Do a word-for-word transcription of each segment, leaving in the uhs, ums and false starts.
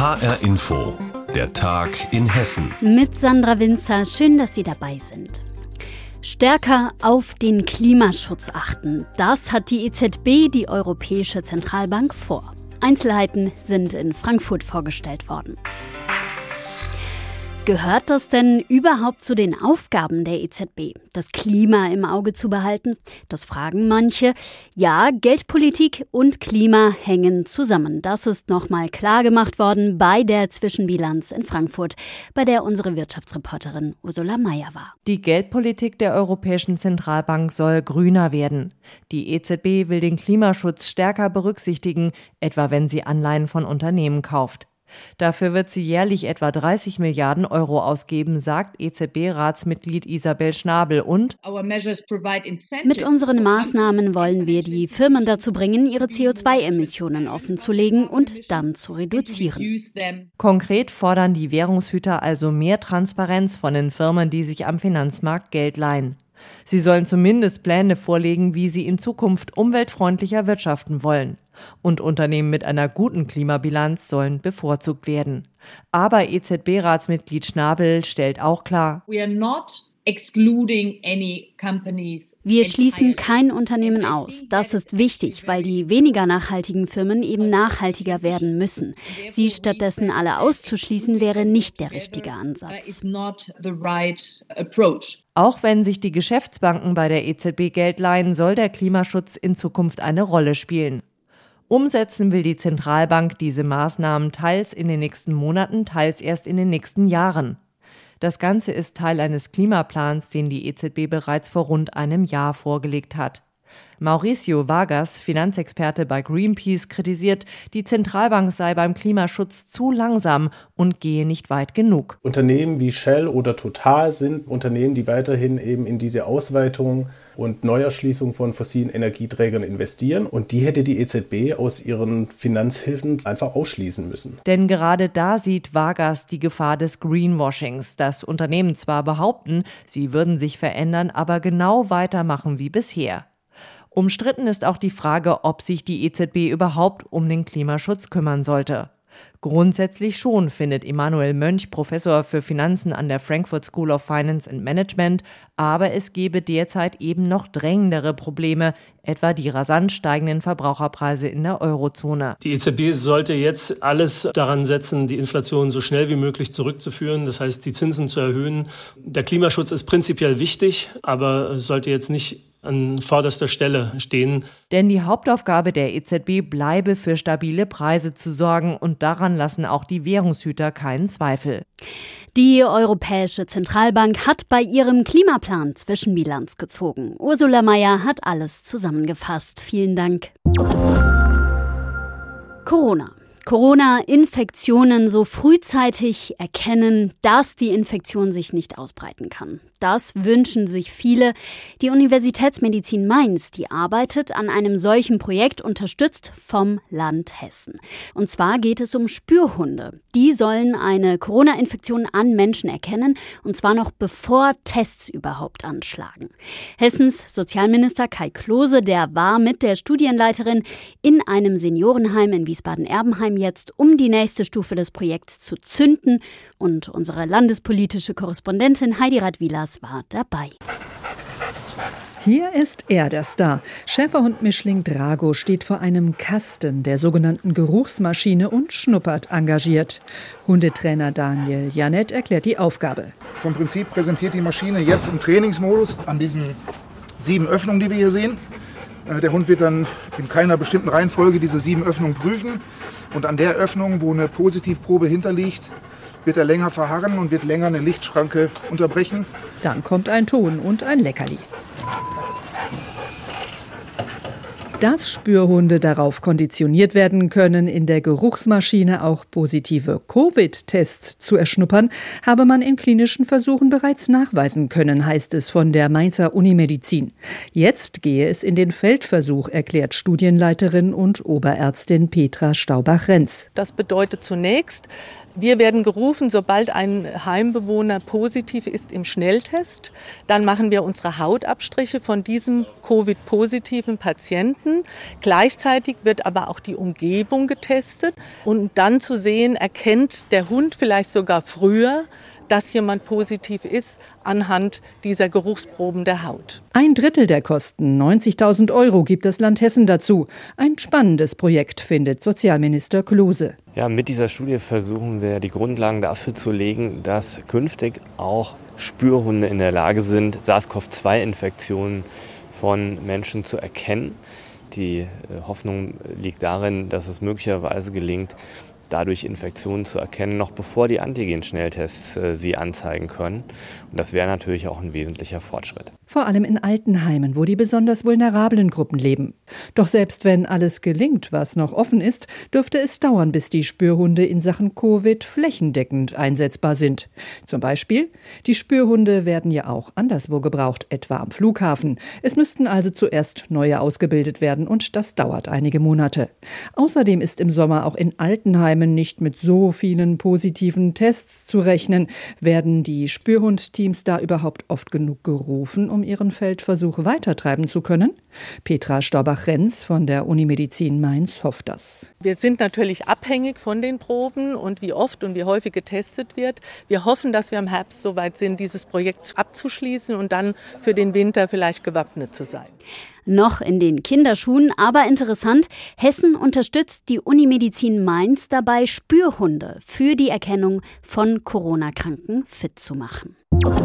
H R Info, der Tag in Hessen. Mit Sandra Winzer, schön, dass Sie dabei sind. Stärker auf den Klimaschutz achten. Das hat die E Z B, die Europäische Zentralbank, vor. Einzelheiten sind in Frankfurt vorgestellt worden. Gehört das denn überhaupt zu den Aufgaben der E Z B, das Klima im Auge zu behalten? Das fragen manche. Ja, Geldpolitik und Klima hängen zusammen. Das ist nochmal klar gemacht worden bei der Zwischenbilanz in Frankfurt, bei der unsere Wirtschaftsreporterin Ursula Mayer war. Die Geldpolitik der Europäischen Zentralbank soll grüner werden. Die E Z B will den Klimaschutz stärker berücksichtigen, etwa wenn sie Anleihen von Unternehmen kauft. Dafür wird sie jährlich etwa dreißig Milliarden Euro ausgeben, sagt E Z B-Ratsmitglied Isabel Schnabel. Und mit unseren Maßnahmen wollen wir die Firmen dazu bringen, ihre C O zwei Emissionen offenzulegen und dann zu reduzieren. Konkret fordern die Währungshüter also mehr Transparenz von den Firmen, die sich am Finanzmarkt Geld leihen. Sie sollen zumindest Pläne vorlegen, wie sie in Zukunft umweltfreundlicher wirtschaften wollen. Und Unternehmen mit einer guten Klimabilanz sollen bevorzugt werden. Aber E Z B-Ratsmitglied Schnabel stellt auch klar: Wir schließen kein Unternehmen aus. Das ist wichtig, weil die weniger nachhaltigen Firmen eben nachhaltiger werden müssen. Sie stattdessen alle auszuschließen, wäre nicht der richtige Ansatz. Auch wenn sich die Geschäftsbanken bei der E Z B Geld leihen, soll der Klimaschutz in Zukunft eine Rolle spielen. Umsetzen will die Zentralbank diese Maßnahmen teils in den nächsten Monaten, teils erst in den nächsten Jahren. Das Ganze ist Teil eines Klimaplans, den die E Z B bereits vor rund einem Jahr vorgelegt hat. Mauricio Vargas, Finanzexperte bei Greenpeace, kritisiert, die Zentralbank sei beim Klimaschutz zu langsam und gehe nicht weit genug. Unternehmen wie Shell oder Total sind Unternehmen, die weiterhin eben in diese Ausweitung und Neuerschließung von fossilen Energieträgern investieren. Und die hätte die E Z B aus ihren Finanzhilfen einfach ausschließen müssen. Denn gerade da sieht Vargas die Gefahr des Greenwashings, dass Unternehmen zwar behaupten, sie würden sich verändern, aber genau weitermachen wie bisher. Umstritten ist auch die Frage, ob sich die E Z B überhaupt um den Klimaschutz kümmern sollte. Grundsätzlich schon, findet Emanuel Mönch, Professor für Finanzen an der Frankfurt School of Finance and Management, aber es gebe derzeit eben noch drängendere Probleme, etwa die rasant steigenden Verbraucherpreise in der Eurozone. Die E Z B sollte jetzt alles daran setzen, die Inflation so schnell wie möglich zurückzuführen, das heißt die Zinsen zu erhöhen. Der Klimaschutz ist prinzipiell wichtig, aber sollte jetzt nicht an vorderster Stelle stehen. Denn die Hauptaufgabe der E Z B bleibe, für stabile Preise zu sorgen, und daran lassen auch die Währungshüter keinen Zweifel. Die Europäische Zentralbank hat bei ihrem Klimaplan Zwischenbilanz gezogen. Ursula Mayer hat alles zusammengefasst. Vielen Dank. Corona. Corona-Infektionen so frühzeitig erkennen, dass die Infektion sich nicht ausbreiten kann. Das wünschen sich viele. Die Universitätsmedizin Mainz, die arbeitet an einem solchen Projekt, unterstützt vom Land Hessen. Und zwar geht es um Spürhunde. Die sollen eine Corona-Infektion an Menschen erkennen, und zwar noch bevor Tests überhaupt anschlagen. Hessens Sozialminister Kai Klose, der war mit der Studienleiterin in einem Seniorenheim in Wiesbaden-Erbenheim jetzt, um die nächste Stufe des Projekts zu zünden. Und unsere landespolitische Korrespondentin Heidi Radwilas war dabei. Hier ist er, der Star. Schäferhund-Mischling Drago steht vor einem Kasten der sogenannten Geruchsmaschine und schnuppert engagiert. Hundetrainer Daniel Janett erklärt die Aufgabe. Vom Prinzip präsentiert die Maschine jetzt im Trainingsmodus an diesen sieben Öffnungen, die wir hier sehen. Der Hund wird dann in keiner bestimmten Reihenfolge diese sieben Öffnungen prüfen. Und an der Öffnung, wo eine Positivprobe hinterliegt, wird er länger verharren und wird länger eine Lichtschranke unterbrechen. Dann kommt ein Ton und ein Leckerli. Dass Spürhunde darauf konditioniert werden können, in der Geruchsmaschine auch positive Covid-Tests zu erschnuppern, habe man in klinischen Versuchen bereits nachweisen können, heißt es von der Mainzer Unimedizin. Jetzt gehe es in den Feldversuch, erklärt Studienleiterin und Oberärztin Petra Staubach-Renz. Das bedeutet zunächst, Wir werden gerufen, sobald ein Heimbewohner positiv ist im Schnelltest. Dann machen wir unsere Hautabstriche von diesem Covid-positiven Patienten. Gleichzeitig wird aber auch die Umgebung getestet. Und dann zu sehen, erkennt der Hund vielleicht sogar früher, dass jemand positiv ist, anhand dieser Geruchsproben der Haut. Ein Drittel der Kosten, neunzigtausend Euro, gibt das Land Hessen dazu. Ein spannendes Projekt, findet Sozialminister Klose. Ja, mit dieser Studie versuchen wir, die Grundlagen dafür zu legen, dass künftig auch Spürhunde in der Lage sind, SARS-C o V zwei Infektionen von Menschen zu erkennen. Die Hoffnung liegt darin, dass es möglicherweise gelingt, dadurch Infektionen zu erkennen, noch bevor die Antigen-Schnelltests äh, sie anzeigen können. Und das wäre natürlich auch ein wesentlicher Fortschritt. Vor allem in Altenheimen, wo die besonders vulnerablen Gruppen leben. Doch selbst wenn alles gelingt, was noch offen ist, dürfte es dauern, bis die Spürhunde in Sachen Covid flächendeckend einsetzbar sind. Zum Beispiel, die Spürhunde werden ja auch anderswo gebraucht, etwa am Flughafen. Es müssten also zuerst neue ausgebildet werden und das dauert einige Monate. Außerdem ist im Sommer auch in Altenheimen nicht mit so vielen positiven Tests zu rechnen. Werden die Spürhundteams da überhaupt oft genug gerufen, um ihren Feldversuch weitertreiben zu können? Petra Storbach-Renz von der Unimedizin Mainz hofft das. Wir sind natürlich abhängig von den Proben und wie oft und wie häufig getestet wird. Wir hoffen, dass wir im Herbst soweit sind, dieses Projekt abzuschließen und dann für den Winter vielleicht gewappnet zu sein. Noch in den Kinderschuhen, aber interessant, Hessen unterstützt die Unimedizin Mainz dabei, Spürhunde für die Erkennung von Corona-Kranken fit zu machen.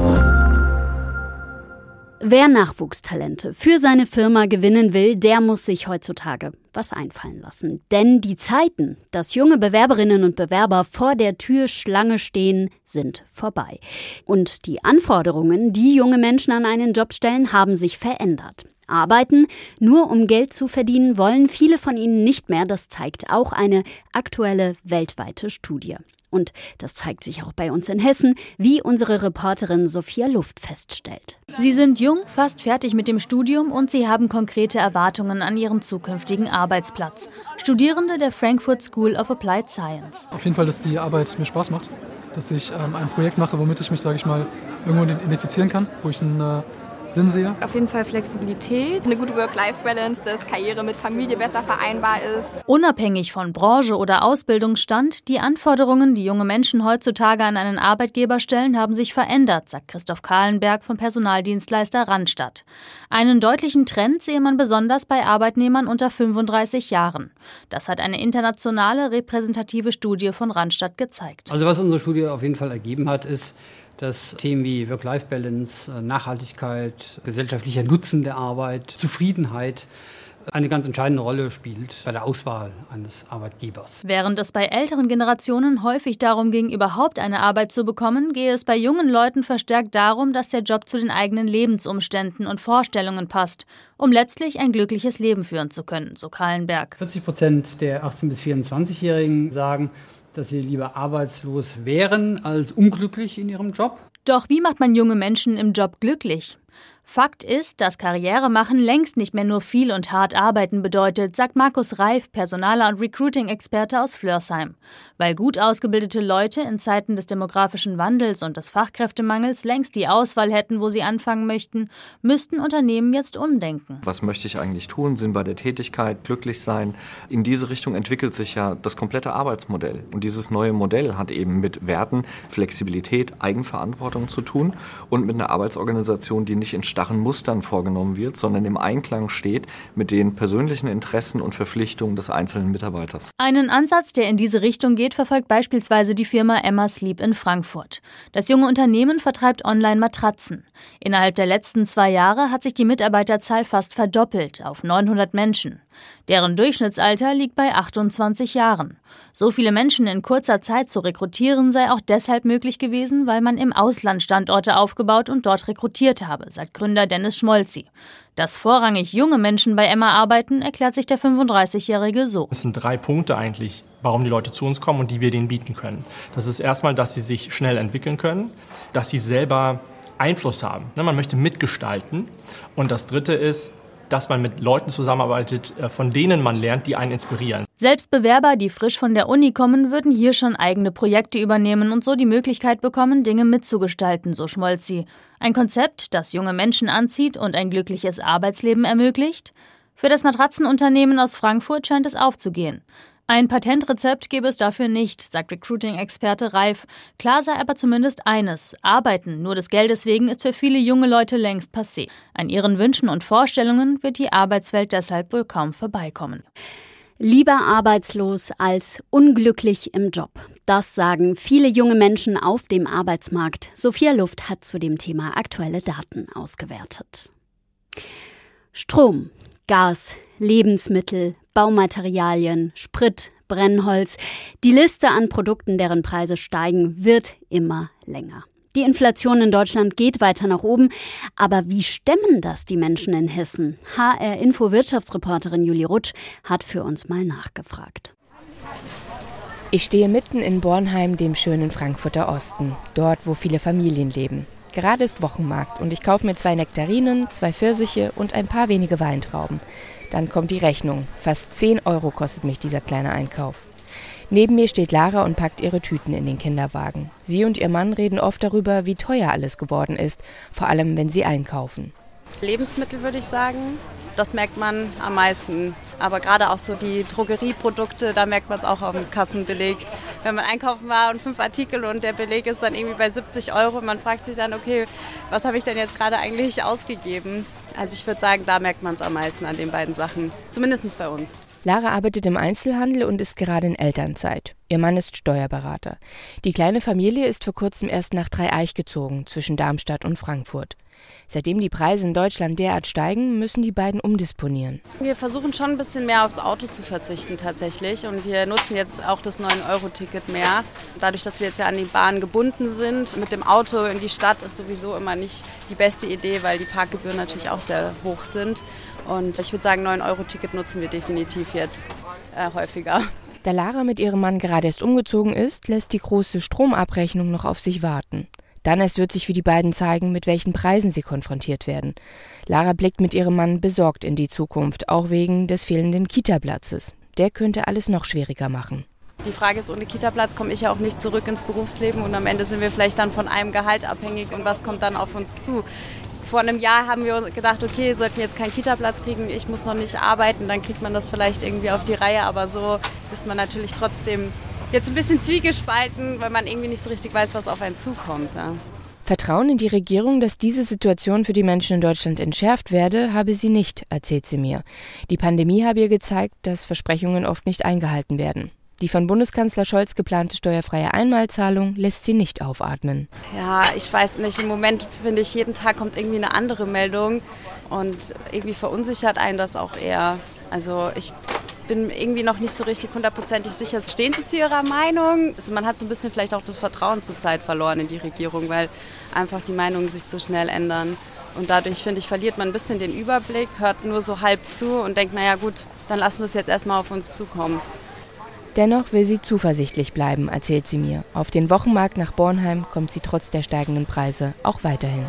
Wer Nachwuchstalente für seine Firma gewinnen will, der muss sich heutzutage was einfallen lassen. Denn die Zeiten, dass junge Bewerberinnen und Bewerber vor der Tür Schlange stehen, sind vorbei. Und die Anforderungen, die junge Menschen an einen Job stellen, haben sich verändert. Arbeiten, nur um Geld zu verdienen, wollen viele von ihnen nicht mehr. Das zeigt auch eine aktuelle weltweite Studie. Und das zeigt sich auch bei uns in Hessen, wie unsere Reporterin Sophia Luft feststellt. Sie sind jung, fast fertig mit dem Studium und sie haben konkrete Erwartungen an ihren zukünftigen Arbeitsplatz. Studierende der Frankfurt School of Applied Science. Auf jeden Fall, dass die Arbeit mir Spaß macht, dass ich ähm, ein Projekt mache, womit ich mich, sage ich mal, irgendwo identifizieren kann, wo ich einen äh, Sinn sehe. Auf jeden Fall Flexibilität, eine gute Work-Life-Balance, dass Karriere mit Familie besser vereinbar ist. Unabhängig von Branche oder Ausbildungsstand, die Anforderungen, die junge Menschen heutzutage an einen Arbeitgeber stellen, haben sich verändert, sagt Christoph Kahlenberg vom Personaldienstleister Randstad. Einen deutlichen Trend sehe man besonders bei Arbeitnehmern unter fünfunddreißig Jahren. Das hat eine internationale repräsentative Studie von Randstad gezeigt. Also was unsere Studie auf jeden Fall ergeben hat, ist, dass Themen wie Work-Life-Balance, Nachhaltigkeit, gesellschaftlicher Nutzen der Arbeit, Zufriedenheit eine ganz entscheidende Rolle spielt bei der Auswahl eines Arbeitgebers. Während es bei älteren Generationen häufig darum ging, überhaupt eine Arbeit zu bekommen, gehe es bei jungen Leuten verstärkt darum, dass der Job zu den eigenen Lebensumständen und Vorstellungen passt, um letztlich ein glückliches Leben führen zu können, so Kahlenberg. vierzig Prozent der achtzehn- bis vierundzwanzigjährigen sagen, dass sie lieber arbeitslos wären als unglücklich in ihrem Job. Doch wie macht man junge Menschen im Job glücklich? Fakt ist, dass Karriere machen längst nicht mehr nur viel und hart arbeiten bedeutet, sagt Markus Reif, Personaler und Recruiting-Experte aus Flörsheim. Weil gut ausgebildete Leute in Zeiten des demografischen Wandels und des Fachkräftemangels längst die Auswahl hätten, wo sie anfangen möchten, müssten Unternehmen jetzt umdenken. Was möchte ich eigentlich tun? Sinn bei der Tätigkeit, glücklich sein? In diese Richtung entwickelt sich ja das komplette Arbeitsmodell. Und dieses neue Modell hat eben mit Werten, Flexibilität, Eigenverantwortung zu tun und mit einer Arbeitsorganisation, die nicht in starren Mustern vorgenommen wird, sondern im Einklang steht mit den persönlichen Interessen und Verpflichtungen des einzelnen Mitarbeiters. Einen Ansatz, der in diese Richtung geht, verfolgt beispielsweise die Firma Emma Sleep in Frankfurt. Das junge Unternehmen vertreibt Online-Matratzen. Innerhalb der letzten zwei Jahre hat sich die Mitarbeiterzahl fast verdoppelt auf neunhundert Menschen. Deren Durchschnittsalter liegt bei achtundzwanzig Jahren. So viele Menschen in kurzer Zeit zu rekrutieren, sei auch deshalb möglich gewesen, weil man im Ausland Standorte aufgebaut und dort rekrutiert habe, sagt Gründer Dennis Schmolzi. Dass vorrangig junge Menschen bei Emma arbeiten, erklärt sich der fünfunddreißigjährige so. Es sind drei Punkte eigentlich, warum die Leute zu uns kommen und die wir denen bieten können. Das ist erstmal, dass sie sich schnell entwickeln können, dass sie selber Einfluss haben. Man möchte mitgestalten. Und das Dritte ist, dass man mit Leuten zusammenarbeitet, von denen man lernt, die einen inspirieren. Selbst Bewerber, die frisch von der Uni kommen, würden hier schon eigene Projekte übernehmen und so die Möglichkeit bekommen, Dinge mitzugestalten, so Schmolzi. Ein Konzept, das junge Menschen anzieht und ein glückliches Arbeitsleben ermöglicht? Für das Matratzenunternehmen aus Frankfurt scheint es aufzugehen. Ein Patentrezept gäbe es dafür nicht, sagt Recruiting-Experte Reif. Klar sei aber zumindest eines: Arbeiten nur des Geldes wegen ist für viele junge Leute längst passé. An ihren Wünschen und Vorstellungen wird die Arbeitswelt deshalb wohl kaum vorbeikommen. Lieber arbeitslos als unglücklich im Job. Das sagen viele junge Menschen auf dem Arbeitsmarkt. Sophia Luft hat zu dem Thema aktuelle Daten ausgewertet. Strom, Gas, Lebensmittel, Baumaterialien, Sprit, Brennholz. Die Liste an Produkten, deren Preise steigen, wird immer länger. Die Inflation in Deutschland geht weiter nach oben. Aber wie stemmen das die Menschen in Hessen? H R-Info-Wirtschaftsreporterin Julie Rutsch hat für uns mal nachgefragt. Ich stehe mitten in Bornheim, dem schönen Frankfurter Osten. Dort, wo viele Familien leben. Gerade ist Wochenmarkt und ich kaufe mir zwei Nektarinen, zwei Pfirsiche und ein paar wenige Weintrauben. Dann kommt die Rechnung. Fast zehn Euro kostet mich dieser kleine Einkauf. Neben mir steht Lara und packt ihre Tüten in den Kinderwagen. Sie und ihr Mann reden oft darüber, wie teuer alles geworden ist, vor allem wenn sie einkaufen. Lebensmittel würde ich sagen, das merkt man am meisten. Aber gerade auch so die Drogerieprodukte, da merkt man es auch auf dem Kassenbeleg. Wenn man einkaufen war und fünf Artikel und der Beleg ist dann irgendwie bei siebzig Euro, man fragt sich dann, okay, was habe ich denn jetzt gerade eigentlich ausgegeben? Also ich würde sagen, da merkt man es am meisten an den beiden Sachen, zumindest bei uns. Lara arbeitet im Einzelhandel und ist gerade in Elternzeit. Ihr Mann ist Steuerberater. Die kleine Familie ist vor kurzem erst nach Dreieich gezogen, zwischen Darmstadt und Frankfurt. Seitdem die Preise in Deutschland derart steigen, müssen die beiden umdisponieren. Wir versuchen schon ein bisschen mehr aufs Auto zu verzichten tatsächlich und wir nutzen jetzt auch das neun Euro Ticket mehr. Dadurch, dass wir jetzt ja an die Bahn gebunden sind, mit dem Auto in die Stadt ist sowieso immer nicht die beste Idee, weil die Parkgebühren natürlich auch sehr hoch sind. Und ich würde sagen, neun Euro Ticket nutzen wir definitiv jetzt äh, häufiger. Da Lara mit ihrem Mann gerade erst umgezogen ist, lässt die große Stromabrechnung noch auf sich warten. Dann erst wird sich für die beiden zeigen, mit welchen Preisen sie konfrontiert werden. Lara blickt mit ihrem Mann besorgt in die Zukunft, auch wegen des fehlenden Kita-Platzes. Der könnte alles noch schwieriger machen. Die Frage ist, ohne Kita-Platz komme ich ja auch nicht zurück ins Berufsleben und am Ende sind wir vielleicht dann von einem Gehalt abhängig und was kommt dann auf uns zu? Vor einem Jahr haben wir gedacht, okay, sollten wir jetzt keinen Kita-Platz kriegen, ich muss noch nicht arbeiten, dann kriegt man das vielleicht irgendwie auf die Reihe, aber so ist man natürlich trotzdem jetzt ein bisschen zwiegespalten, weil man irgendwie nicht so richtig weiß, was auf einen zukommt. Ja. Vertrauen in die Regierung, dass diese Situation für die Menschen in Deutschland entschärft werde, habe sie nicht, erzählt sie mir. Die Pandemie habe ihr gezeigt, dass Versprechungen oft nicht eingehalten werden. Die von Bundeskanzler Scholz geplante steuerfreie Einmalzahlung lässt sie nicht aufatmen. Ja, ich weiß nicht. Im Moment finde ich, jeden Tag kommt irgendwie eine andere Meldung und irgendwie verunsichert einen das auch eher. Also ich bin irgendwie noch nicht so richtig hundertprozentig sicher. Stehen Sie zu Ihrer Meinung? Also man hat so ein bisschen vielleicht auch das Vertrauen zur Zeit verloren in die Regierung, weil einfach die Meinungen sich zu schnell ändern. Und dadurch, finde ich, verliert man ein bisschen den Überblick, hört nur so halb zu und denkt, naja gut, dann lassen wir es jetzt erstmal auf uns zukommen. Dennoch will sie zuversichtlich bleiben, erzählt sie mir. Auf den Wochenmarkt nach Bornheim kommt sie trotz der steigenden Preise auch weiterhin.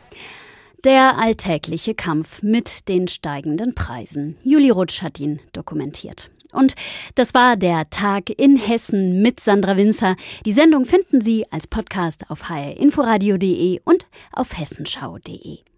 Der alltägliche Kampf mit den steigenden Preisen. Julie Rutsch hat ihn dokumentiert. Und das war der Tag in Hessen mit Sandra Winzer. Die Sendung finden Sie als Podcast auf h r inforadio punkt de und auf hessenschau punkt de.